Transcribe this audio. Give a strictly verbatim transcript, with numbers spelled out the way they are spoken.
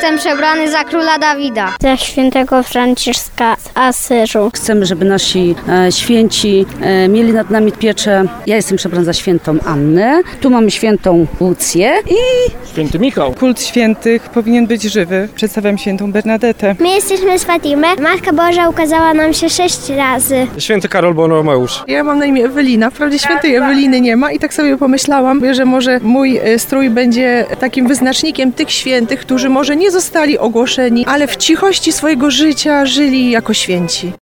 Jestem przebrany za króla Dawida. Za świętego Franciszka z Asyżu. Chcemy, żeby nasi e, święci e, mieli nad nami pieczę. Ja jestem przebrana za świętą Annę. Tu mamy świętą Łucję i Święty Michał. Kult świętych powinien być żywy. Przedstawiam świętą Bernadetę. My jesteśmy z Fatimy. Matka Boża ukazała nam się sześć razy. Święty Karol Borromeusz. Ja mam na imię Ewelina. Wprawdzie świętej Eweliny nie ma i tak sobie pomyślałam, że może mój strój będzie takim wyznacznikiem tych świętych, którzy może nie zostali ogłoszeni, ale w cichości swojego życia żyli jako święci.